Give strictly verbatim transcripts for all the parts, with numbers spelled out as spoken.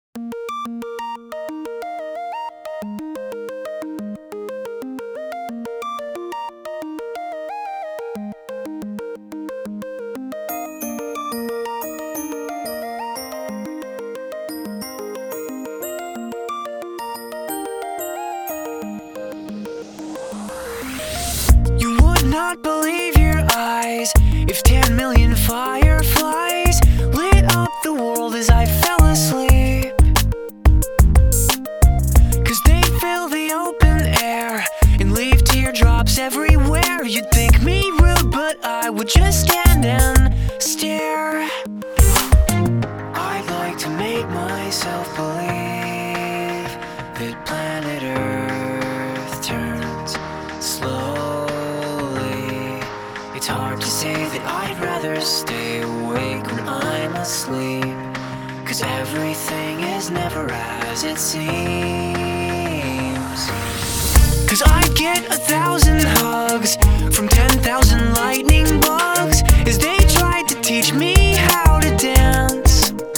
You would not believe your eyes if ten million fireflies lit up the world as I fell asleep. 'Cause they fill the open air and leave teardrops everywhere. You'd think me rude, but I would just stand and stare. I'd like to make myself believe that planet Earth turns slowly. It's hard to say that I'd rather stay awake when I'm asleep, 'cause everything is never as it seems. 'Cause I'd get a thousand hugs from ten thousand lightning bugs as they tried to teach me how to dance.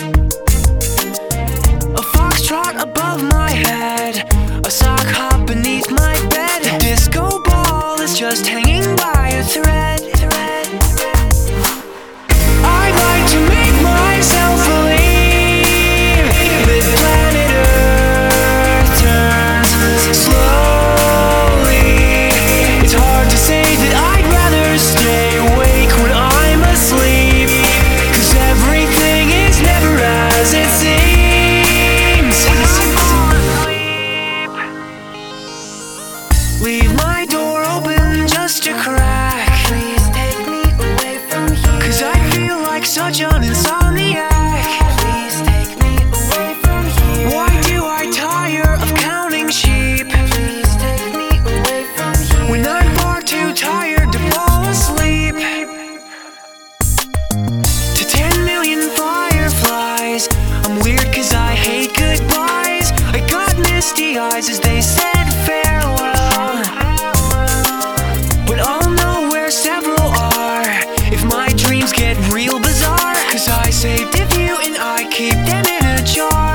A foxtrot above my head, a sock hop beneath my bed. A disco ball is just hanging by a thread. I'd like to make myself believe that planet Earth turns slowly. It's hard to say that I'd rather stay awake when I'm asleep, 'cause everything is never as it seems. Leave my door open just a crack. Please take me away from here, 'cause I feel like such an insomniac. Please take me away from here. Why do I tire of counting sheep? Please take me away from here, when I'm far too tired to fall asleep. To ten million fireflies, I'm weird 'cause I hate goodbyes. I got misty eyes as they said farewell, but I'll know where several are if my dreams get real bizarre, 'cause I saved a few and I keep them in a jar.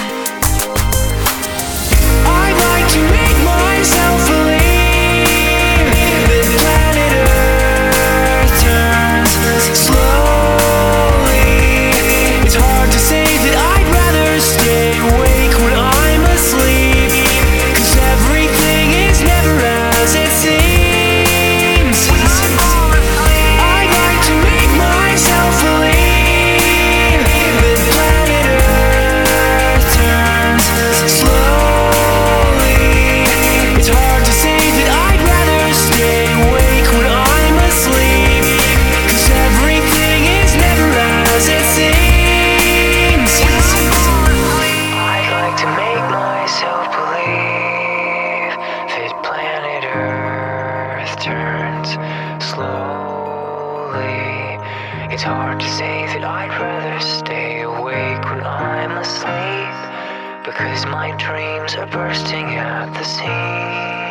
I'd like to make myself believe that planet Earth turns slowly. It's hard to say that I'd rather stay awake when I'm asleep, 'cause everything is never as it seems. I'd like to make myself believe that planet Earth turns slowly. It's hard to say that I'd rather stay awake when I'm asleep, 'cause everything is never as it seems. I'd like to make myself believe that planet Earth turns slowly. It's hard to say that I'd rather stay awake when I'm asleep, because my dreams are bursting at the seams.